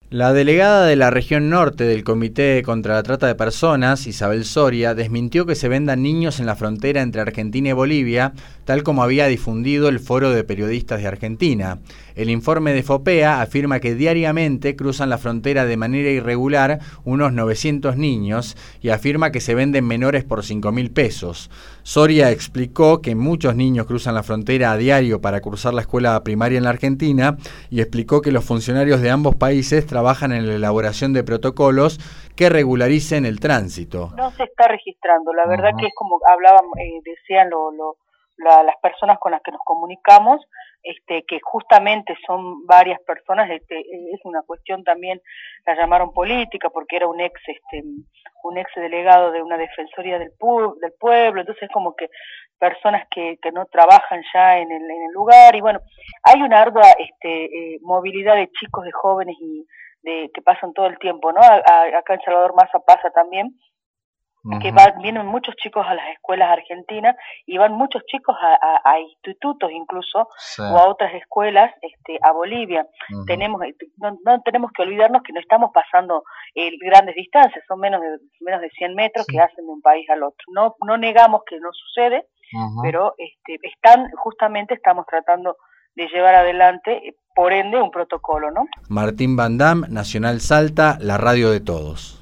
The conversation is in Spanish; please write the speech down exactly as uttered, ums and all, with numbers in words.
La delegada de la región norte del Comité contra la Trata de Personas, Isabel Soria, desmintió que se vendan niños en la frontera entre Argentina y Bolivia, tal como había difundido el Foro de Periodistas de Argentina. El informe de FOPEA afirma que diariamente cruzan la frontera de manera irregular unos novecientos niños y afirma que se venden menores por cinco mil pesos. Soria explicó que muchos niños cruzan la frontera a diario para cursar la escuela primaria en la Argentina y explicó que los funcionarios de ambos países trabajan en la elaboración de protocolos que regularicen el tránsito. No se está registrando, la verdad uh-huh. que es como hablaban, eh, decían lo, lo, la, las personas con las que nos comunicamos, este, que justamente son varias personas, este, es una cuestión también, la llamaron política porque era un ex, este, un ex delegado de una defensoría del, pu del pueblo, entonces es como que personas que, que no trabajan ya en el, en el lugar, y bueno, hay una ardua este, eh, movilidad de chicos, de jóvenes y de que pasan todo el tiempo, ¿no? A, a, acá en Salvador Maza pasa también, uh-huh. que van, vienen muchos chicos a las escuelas argentinas y van muchos chicos a, a, a institutos incluso, sí. o a otras escuelas este, a Bolivia. Uh-huh. Tenemos, no, no tenemos que olvidarnos que no estamos pasando eh, grandes distancias, son menos de, menos de cien metros sí. que hacen de un país al otro. No, no negamos que no sucede, uh-huh. pero este, están, justamente estamos tratando de llevar adelante, por ende, un protocolo, ¿no? Martín Van Dam, Nacional Salta, la radio de todos.